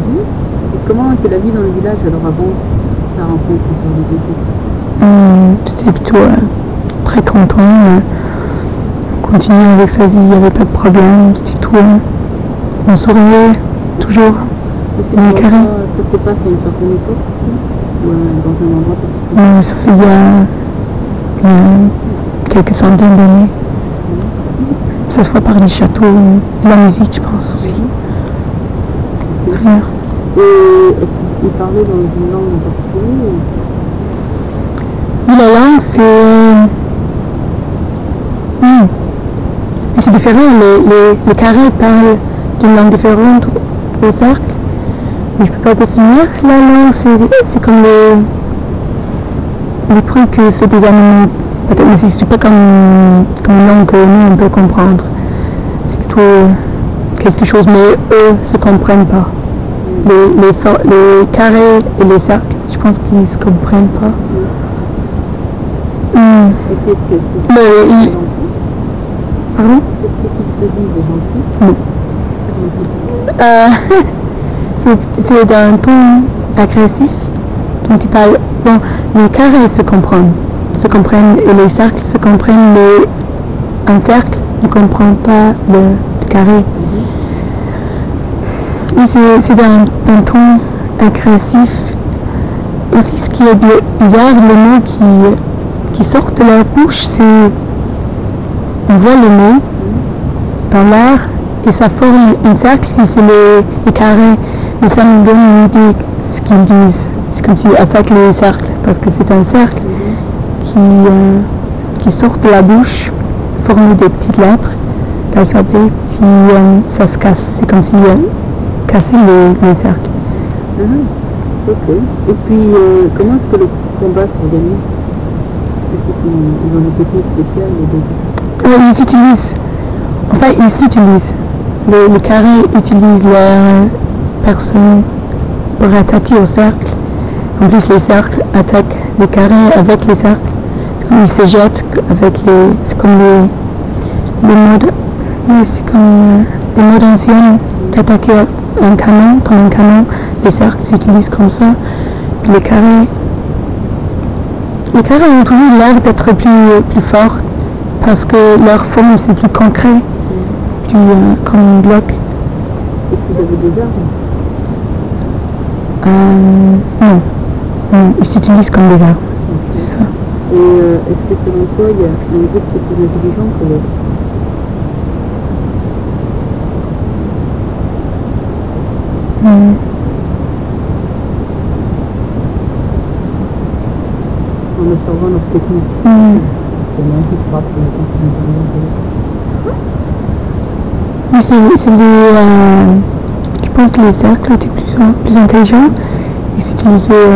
Et comment était la vie dans le village alors avant ta rencontre sur le bébé? C'était plutôt très content. On continuait avec sa vie, il n'y avait pas de problème, c'était tout. On souriait toujours. Est-ce que ça se passe à une certaine époque ou dans un endroit particulier? Ça fait il y a quelques centaines d'années. Ça se voit par les châteaux, la musique, je pense aussi. Et est-ce qu'il parlait dans une langue en particulier? La langue, c'est différent. Les carrés parlent d'une langue différente au cercle. Mais je ne peux pas définir. La langue, c'est comme les bruits que fait des animaux. Peut-être, mais c'est pas comme une langue que nous on peut comprendre. C'est plutôt quelque chose, mais eux ne se comprennent pas. Les carrés et les cercles, je pense qu'ils ne se comprennent pas. Et qu'est-ce que c'est? Gentil? Pardon? Est-ce que c'est qu'ils se disent gentil? C'est d'un ton agressif dont ils parlent. Bon, les carrés se comprennent et les cercles se comprennent, mais un cercle ne comprend pas le carré. C'est d'un ton agressif. Aussi, ce qui est bizarre, les mots qui sortent de leur bouche, c'est... On voit les mots dans l'air et ça forme un cercle si c'est les carrés. Mais ça me donne une idée de ce qu'ils disent. C'est comme s'ils attaquent les cercles, parce que c'est un cercle qui sort de la bouche, formé des petites lettres d'alphabet, puis ça se casse. C'est comme s'ils cassaient les cercles. Ok. Et puis, comment est-ce que le combat s'organise? Est-ce qu'ils ont des techniques spéciales? Ils s'utilisent. Les carrés utilisent leur personne pour attaquer au cercle. En plus, les cercles attaquent les carrés avec les cercles. Ils se jettent avec c'est comme les modes. C'est comme les modes anciens d'attaquer un canon, comme un canon. Les cercles s'utilisent comme ça. Puis les carrés ont toujours l'air d'être plus forts parce que leur forme c'est plus concret, plus comme un bloc. Est-ce qu'ils avaient des armes? Non. Ils s'utilisent comme des armes. C'est ça. Et est-ce que selon toi, il y a un groupe qui est plus intelligent que l'autre? En observant leur technique. Est-ce qu'il y en a un qui frappe plus intelligent que l'autre? Je pense que les cercles étaient plus intelligents. Ils s'utilisaient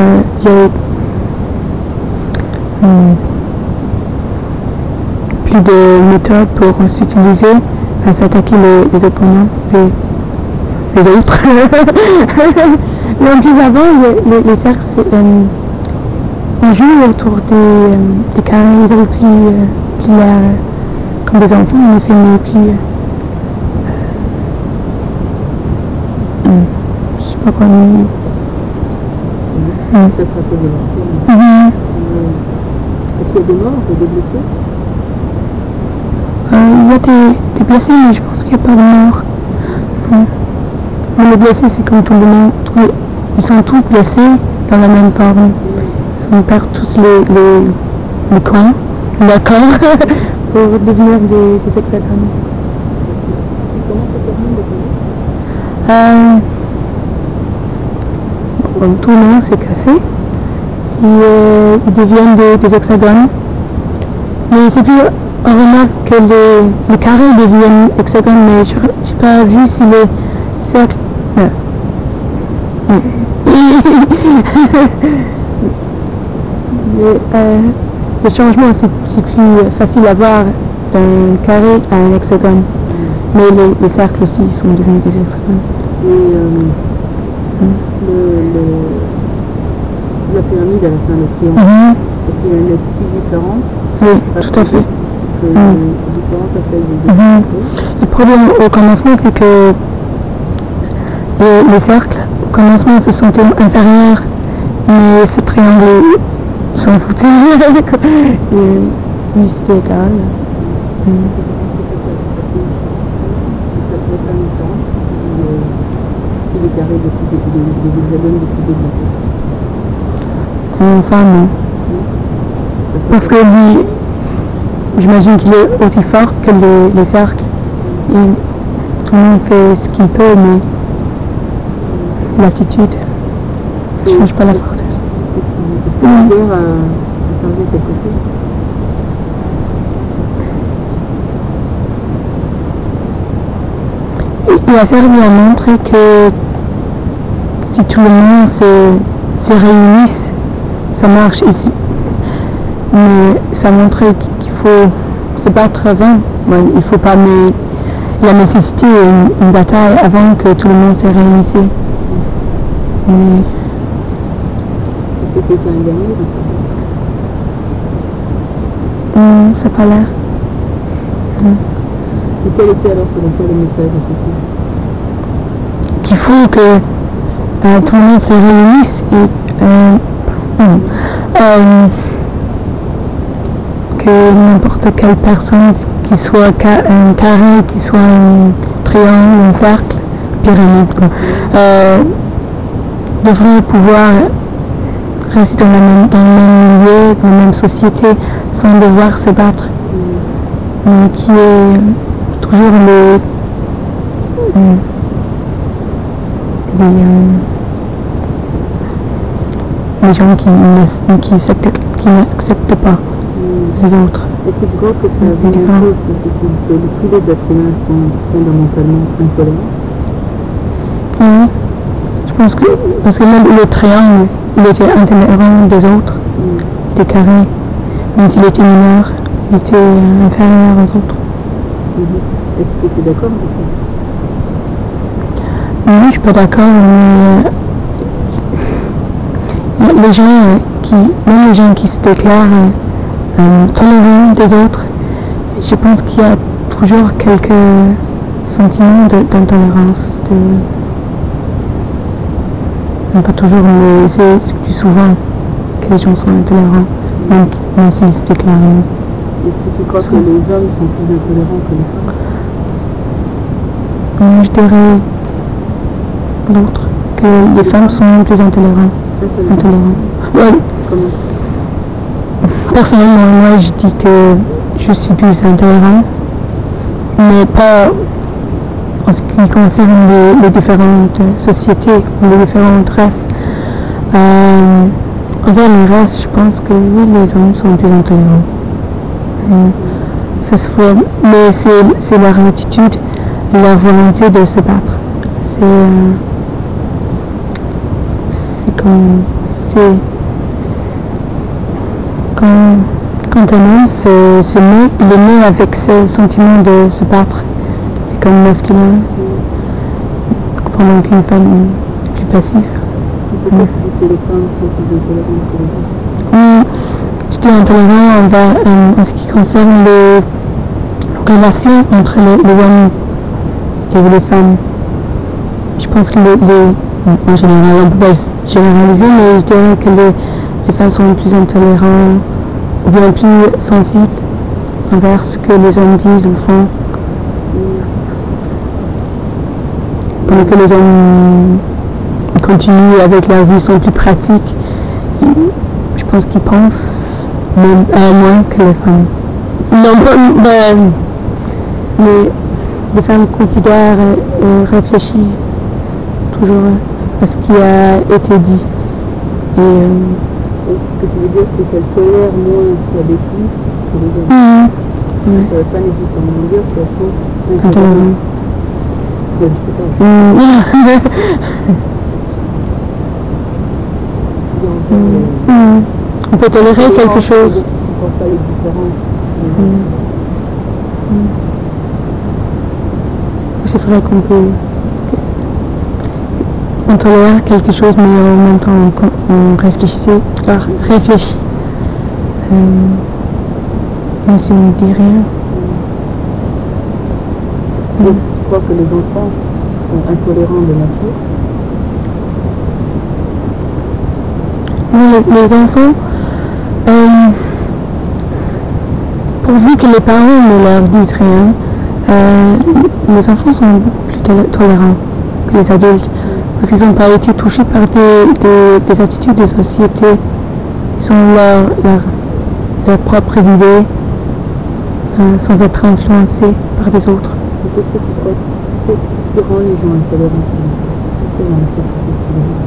plus de méthodes pour s'utiliser à s'attaquer les opponents, les autres. Et en plus avant, les cercles, on jouait autour des carrés, ils avaient plus l'air comme des enfants, en effet, mais plus... je sais pas quoi dire. Peut-être à cause de leur forme. Est-ce qu'il y a des morts ou des blessés? Il y a des blessés, mais je pense qu'il n'y a pas de morts. Mais les blessés, c'est comme tout le monde. Ils sont tous blessés dans la même forme. On perd tous les coins, d'accord, pour devenir des hexagones. Comment ça termine de comment tout le monde s'est cassé. Ils deviennent des hexagones. Mais c'est plus... On remarque que les carrés deviennent hexagones, mais je n'ai pas vu si les cercles... Le changement, c'est plus facile à voir d'un carré à un hexagone. Mais les cercles aussi sont devenus des hexagones. Et la pyramide à la fin de triangle, est-ce qu'il y a une attitude différente? Oui, tout à fait. Différente à celle des Le problème au commencement, c'est que les cercles commencement se sentait inférieur, mais ce triangle s'en foutait. Et lui, c'était égal. Les carrés des hexagones décidés de Enfin, non. Parce que lui, j'imagine qu'il est aussi fort que les cercles. Et tout le monde fait ce qu'il peut, mais l'attitude, ça ne change pas la force. Est-ce que la guerre a servi à quelque chose? Il a servi à montrer que si tout le monde se réunisse, ça marche ici. Mais ça a montré qu'il faut se battre avant. Bon, il faut pas, mais il a nécessité une bataille avant que tout le monde se réunisse. Mais... Est-ce que quelqu'un a gagné dans ça n'a pas l'air. Et quel était alors selon toi le message de ce film? Qu'il faut que tout le monde se réunisse et que n'importe quelle personne, qui soit un carré, qui soit un triangle, un cercle, pyramide, devrait pouvoir rester dans le même milieu, dans la même société, sans devoir se battre. Qui est toujours les gens qui n'acceptent pas les autres. Est-ce que tu crois que ça veut dire que tous les êtres humains sont fondamentalement intolérants? Oui, je pense que, parce que même le triangle, il était intolérant des autres, il était carré, même s'il était mineur, il était inférieur aux autres. Est-ce que tu es d'accord avec ça? Oui, je suis pas d'accord, mais les gens même les gens qui se déclarent tolérants des autres, je pense qu'il y a toujours quelques sentiments d'intolérance. Pas toujours, mais c'est plus souvent que les gens sont intolérants, même s'ils se déclarent. Est-ce que tu crois que les hommes sont plus intolérants que les femmes? Je dirais l'autre, que les femmes sont plus intolérantes. Ouais. Comment? Personnellement, moi je dis que je suis plus intolérant, mais pas en ce qui concerne les différentes sociétés ou les différentes races. Envers les races, je pense que oui, les hommes sont plus intolérants. Ça se voit, mais c'est leur attitude, leur volonté de se battre. Quand un homme il est né avec ce sentiment de se battre. C'est comme masculin, pendant qu'une femme est plus passive. Pourquoi tu dis que les femmes sont plus intolérantes que les hommes? Je dis intolérant en ce qui concerne les relations entre les hommes et les femmes. Je pense que en général, on peut pas généraliser, mais je dirais que les femmes sont plus intolérantes ou bien plus sensibles envers ce que les hommes disent ou font. Pendant que les hommes continuent avec leur vie, sont plus pratiques. Je pense qu'ils pensent même moins que les femmes. Non, mais les femmes considèrent et réfléchissent toujours à ce qui a été dit. Donc, ce que tu veux dire, c'est qu'elles tolèrent moins la bêtise que les hommes. Ça ne veut pas nécessairement dire qu'elles sont intolérantes. Je sais pas. On peut tolérer quelque chose. Je ne supporte pas les différences. C'est vrai qu'on peut... On tolère quelque chose, mais en même temps on réfléchit. Même si on ne dit rien. Est-ce que tu crois que les enfants sont intolérants de nature? Les enfants, pourvu que les parents ne leur disent rien, les enfants sont beaucoup plus tolérants que les adultes, parce qu'ils n'ont pas été touchés par des attitudes de société. Ils ont leurs propres idées, sans être influencés par les autres. Qu'est-ce que tu crois? Qu'est-ce qui rend les gens intolérants? Qu'est-ce que dans la société tolérante?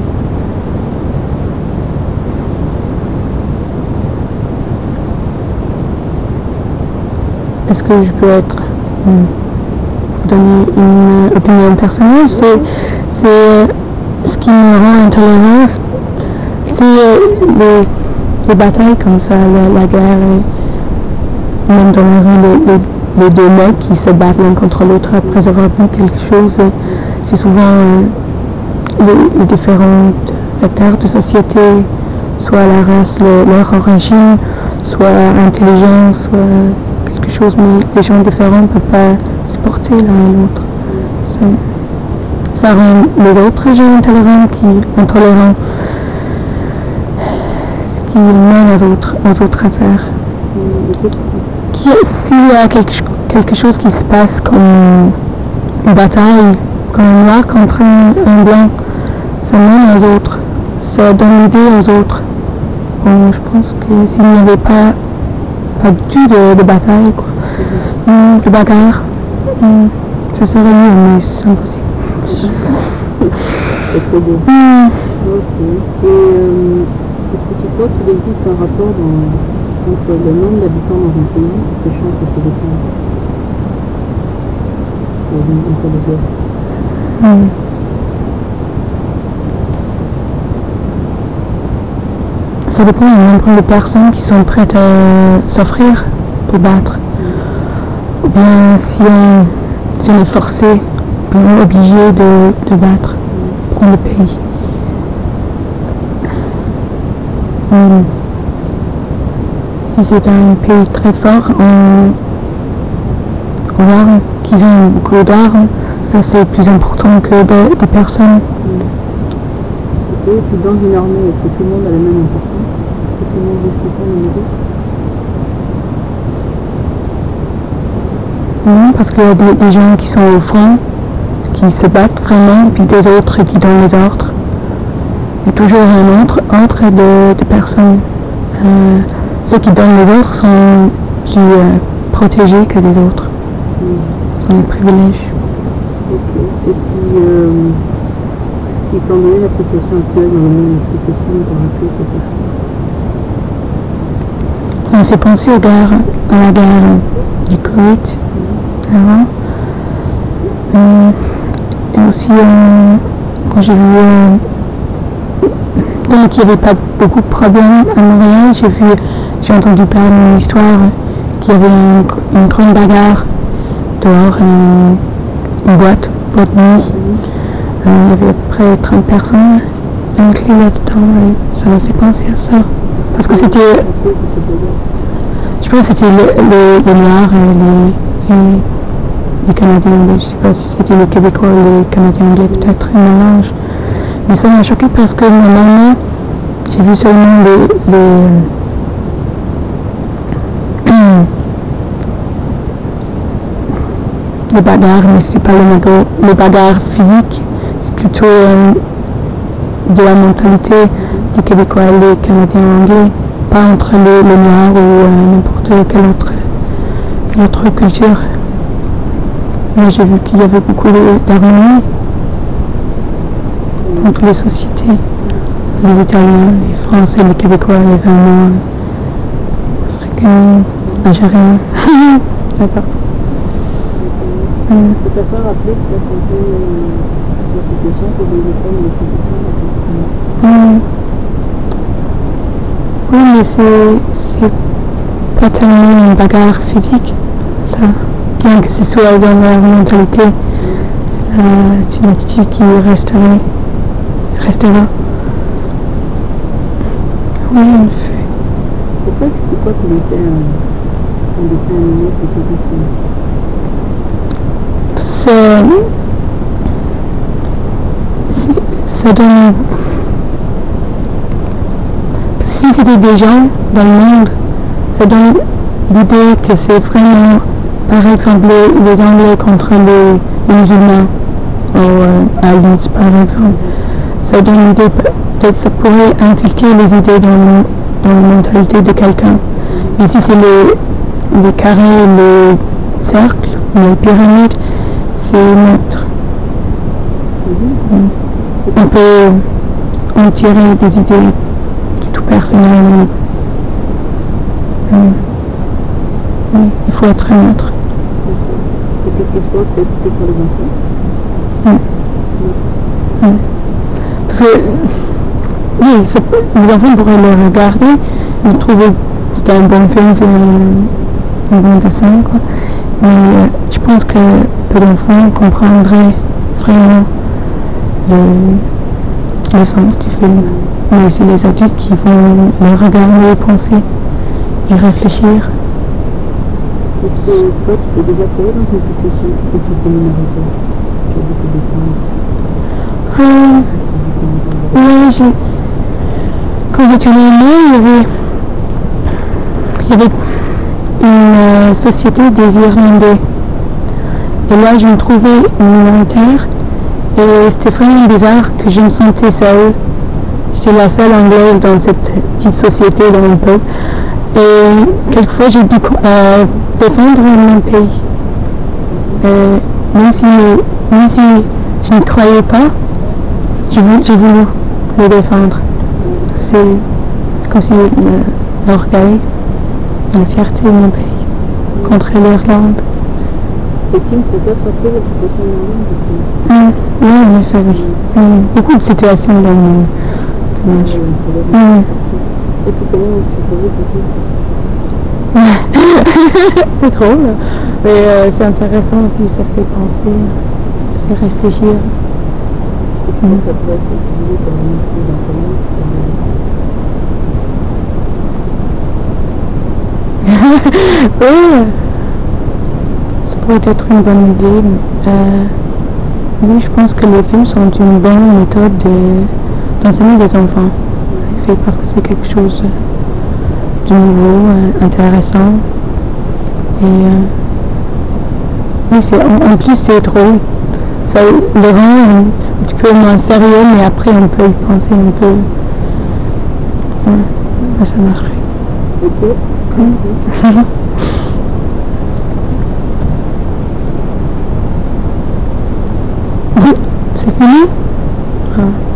Est-ce que je peux vous donner une opinion personnelle? C'est ce qui me rend intolérant, c'est les batailles comme ça, la guerre, même dans la rue, les deux mecs qui se battent l'un contre l'autre après avoir vu quelque chose. C'est souvent les différents secteurs de société, soit la race, leur origine, soit l'intelligence, soit quelque chose, mais les gens différents ne peuvent pas supporter l'un et l'autre. Ça rend les autres gens intolérants, qui mènent aux autres affaires. S'il y a quelque chose qui se passe comme une bataille, comme un noir contre un blanc, ça mène aux autres, ça donne l'idée aux autres. Bon, je pense que s'il n'y avait pas du tout de bataille, de bagarre, ça serait mieux, mais c'est impossible. C'est très beau. Ok. Et est-ce que tu crois qu'il existe un rapport entre le nombre d'habitants dans un pays et ses chances de se défendre entre les deux? Ça dépend du nombre de personnes qui sont prêtes à s'offrir pour battre. Ou bien si on est forcé, on est obligé de battre pour le pays. Si c'est un pays très fort en armes, qu'ils ont beaucoup d'armes, ça c'est plus important que des personnes. Et puis dans une armée, est-ce que tout le monde a la même importance? Est-ce que tout le monde veut se défendre au niveau? Non, parce qu'il y a des gens qui sont au front, qui se battent vraiment, puis des autres qui donnent les ordres. Il y a toujours un ordre de personnes. Ceux qui donnent les ordres sont plus protégés que les autres. Ils ont les privilèges. Ok. Et puis, étant donné la situation actuelle dans le monde, est-ce que ce film t'a rappelé quelque chose? Ça me fait penser à la guerre du Koweït avant. Et aussi, quand j'ai vu qu'il n'y avait pas beaucoup de problèmes à Montréal, j'ai entendu parler d'une histoire qu'il y avait une grande bagarre dehors, une boîte de nuit. Il y avait à peu près 30 personnes inclus là-dedans, et ça m'a fait penser à ça. Parce que c'était, je pense que c'était les Noirs et les Canadiens anglais. Je ne sais pas si c'était les Québécois ou les Canadiens anglais, peut-être un mélange. Mais ça m'a choqué parce que normalement, j'ai vu seulement les bagarres, mais ce n'est pas les bagarres physiques, c'est plutôt de la mentalité des Québécois et les Canadiens anglais, pas entre les Noirs ou n'importe quelle autre culture. Mais j'ai vu qu'il y avait beaucoup d'harmonie entre les sociétés, les Italiens, les Français, les Québécois, les Allemands, les Africains, Algériens, n'importe. Ça t'a pas rappelé peut-être un peu la situation que vous avez Oui, mais c'est pas tellement une bagarre physique, là. Bien que ce soit dans leur mentalité, c'est une attitude qui restera. Oui, en fait. Pourquoi qu'ils ont fait un dessin animé plutôt qu'un film? Ça donne si c'était des gens dans le monde, ça donne l'idée que c'est vraiment, par exemple, les Anglais contre les musulmans, ou Alice par exemple. Ça donne l'idée, peut-être ça pourrait inculquer les idées dans la mentalité de quelqu'un. Et si c'est les carrés, les cercles, les pyramides, c'est neutre. On peut en tirer des idées du tout personnel. Oui, il faut être neutre. Et qu'est-ce qu'il faut accepter pour les enfants? Parce que, oui, les enfants pourraient le regarder et trouver que c'était un bon film, c'est un bon dessin, quoi. Mais je pense que l'enfant comprendrait vraiment le sens du film. Mais c'est les adultes qui vont le regarder, penser et réfléchir. Est-ce que toi, tu t'es déjà trouvé dans une situation où tu étais minoritaire? Tu as beaucoup de temps. Oui, quand j'étais en Allemagne, il y avait une société des Irlandais. Et là, je me trouvais minoritaire. Et c'était vraiment bizarre que je me sentais seule. J'étais la seule anglaise dans cette petite société dans mon peuple. Et quelquefois, j'ai dû défendre mon pays. Même si je ne croyais pas, j'ai voulu le défendre. C'est comme si l'orgueil, la fierté de mon pays contre l'Irlande. Ce film peut-être rappeler la situation de l'Irlande, Oui, en effet, oui. Beaucoup de situations dans le monde. C'est dommage. Et puis comment tu trouvais ce film? C'est drôle, mais c'est intéressant aussi, ça fait penser, ça fait réfléchir. Et comment ça peut être utilisé comme un outil d'enseignement? Oui, ça pourrait être une bonne idée. Oui, je pense que les films sont une bonne méthode d'enseigner les enfants. Parce que c'est quelque chose de nouveau, intéressant. Et oui, en plus c'est drôle. Ça le rend un petit peu moins sérieux, mais après on peut y penser un peu. Ouais, ça marcherait. Ok, merci. C'est fini? Ah.